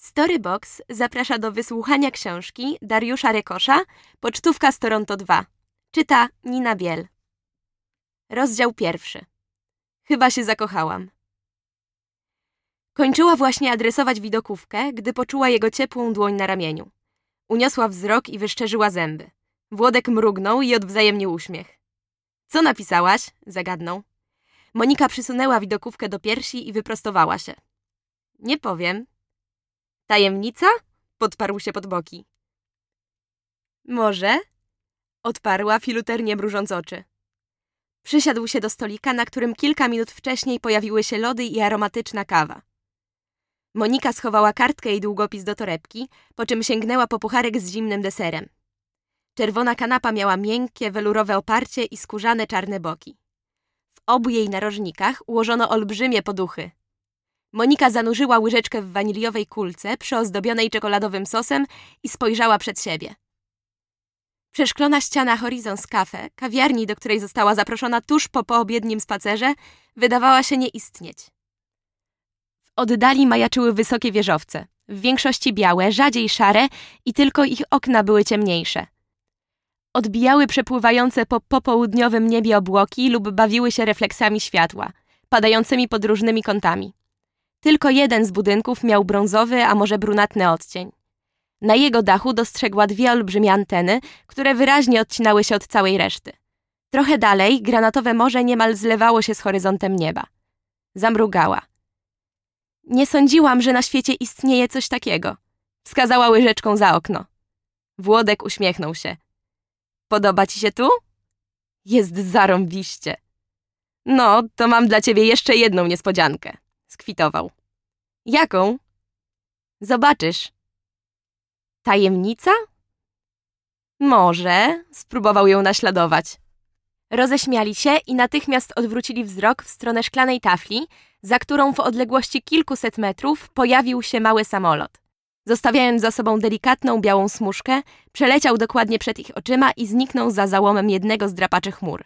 Storybox zaprasza do wysłuchania książki Dariusza Rekosza Pocztówka z Toronto 2. Czyta Nina Biel. Rozdział 1. Chyba się zakochałam. Kończyła właśnie adresować widokówkę, gdy poczuła jego ciepłą dłoń na ramieniu. Uniosła wzrok i wyszczerzyła zęby. Włodek mrugnął i odwzajemnił uśmiech. Co napisałaś? Zagadnął. Monika przysunęła widokówkę do piersi i wyprostowała się. Nie powiem. Tajemnica? Podparł się pod boki. Może? Odparła, filuternie mrużąc oczy. Przysiadł się do stolika, na którym kilka minut wcześniej pojawiły się lody i aromatyczna kawa. Monika schowała kartkę i długopis do torebki, po czym sięgnęła po pucharek z zimnym deserem. Czerwona kanapa miała miękkie, welurowe oparcie i skórzane czarne boki. W obu jej narożnikach ułożono olbrzymie poduchy. Monika zanurzyła łyżeczkę w waniliowej kulce przyozdobionej czekoladowym sosem i spojrzała przed siebie. Przeszklona ściana Horizons Cafe, kawiarni, do której została zaproszona tuż po poobiednim spacerze, wydawała się nie istnieć. W oddali majaczyły wysokie wieżowce, w większości białe, rzadziej szare i tylko ich okna były ciemniejsze. Odbijały przepływające po popołudniowym niebie obłoki lub bawiły się refleksami światła, padającymi pod różnymi kątami. Tylko jeden z budynków miał brązowy, a może brunatny odcień. Na jego dachu dostrzegła dwie olbrzymie anteny, które wyraźnie odcinały się od całej reszty. Trochę dalej granatowe morze niemal zlewało się z horyzontem nieba. Zamrugała. Nie sądziłam, że na świecie istnieje coś takiego. Wskazała łyżeczką za okno. Włodek uśmiechnął się. Podoba ci się tu? Jest zarąbiście. No, to mam dla ciebie jeszcze jedną niespodziankę. Skwitował. Jaką? Zobaczysz. Tajemnica? Może, spróbował ją naśladować. Roześmiali się i natychmiast odwrócili wzrok w stronę szklanej tafli, za którą w odległości kilkuset metrów pojawił się mały samolot. Zostawiając za sobą delikatną białą smużkę, przeleciał dokładnie przed ich oczyma i zniknął za załomem jednego z drapaczy chmur.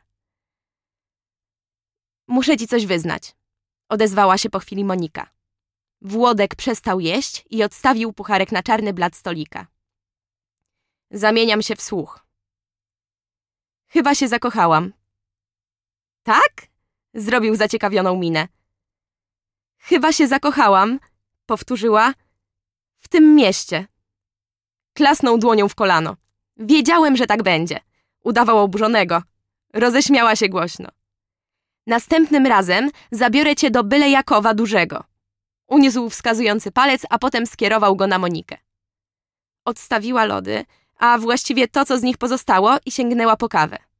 Muszę ci coś wyznać, odezwała się po chwili Monika. Włodek przestał jeść i odstawił pucharek na czarny blat stolika. Zamieniam się w słuch. Chyba się zakochałam. Tak? Zrobił zaciekawioną minę. Chyba się zakochałam, powtórzyła, w tym mieście. Klasnął dłonią w kolano. Wiedziałem, że tak będzie. Udawał oburzonego. Roześmiała się głośno. Następnym razem zabiorę cię do byle Jakowa Dużego. Uniósł wskazujący palec, a potem skierował go na Monikę. Odstawiła lody, a właściwie to, co z nich pozostało, i sięgnęła po kawę.